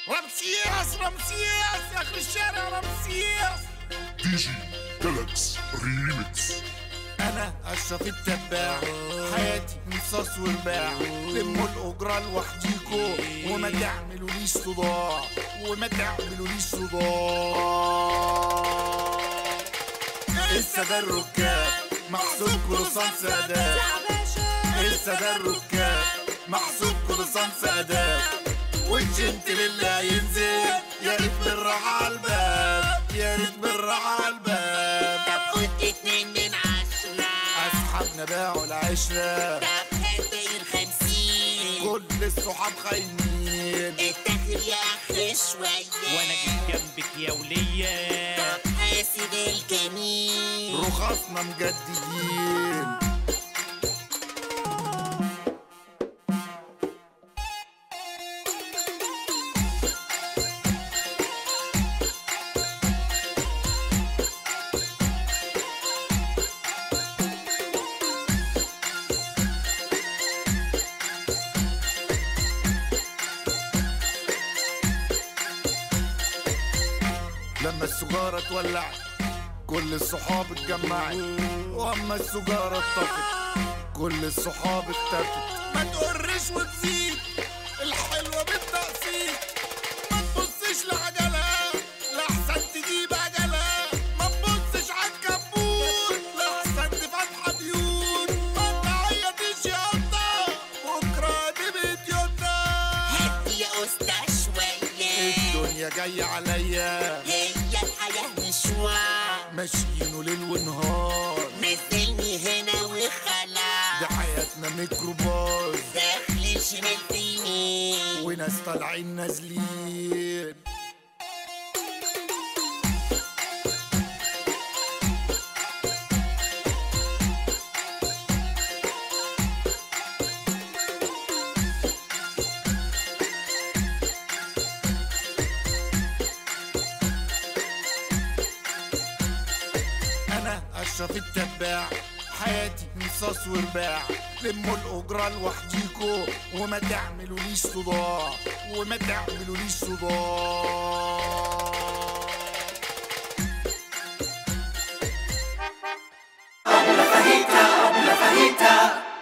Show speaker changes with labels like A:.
A: رمسيس رمسيس يا اخي الشارع رمسيس.
B: دي جي جالاكس ريميكس.
A: انا اشرف التباع، حياتي مصاص ورباع، لموا الاجره لوحديكو وما تعملوليش صداع، وما تعملوليش صداع. السادة الركاب محسوب كروسان سادات، السادة الركاب محسوب كروسان سادات، والجنتل اللي هينزل يا ريت بالراحة عالباب، يا ريت بالراحة عالباب.
C: طب خد 2 من 10،
A: أصحابنا باعوا العشرة،
C: طب هدي 50،
A: كل الصحاب خاينين.
C: اتاخر يا اخي شوية
D: وانا جيت جنبك يا ولية.
C: طب حاسب الجميل،
A: رخصنا مجددين. لما السجارة اتولعت كل الصحاب اتجمعت، واما السجارة اتطفت كل الصحاب اختفت. ما تقرش وتزيد الحلوة بالتقسيط، ما تبصش لعجلها لأحسن تجيب عجلها، ما تبصش عالكبوت لأحسن تفتح بيوت، ما تعيطيش يا قطة بكرة تبقى يوتا.
C: هدي يا اسطى شوية،
A: الدنيا جاية عليا،
C: هي الحياة مشوار،
A: ماشيينه ليل ونهار،
C: نزلني هنا وخلاص،
A: دي حياتنا ميكروباص،
C: داخل شمال في يمين،
A: وناس طالعين نازلين. انا اشرف التباع، حياتي مصاص ورباع، لموا الاجره لوحديكو وما تعملوليش صداع، وما تعملوليش صداع.
E: Abla fajita,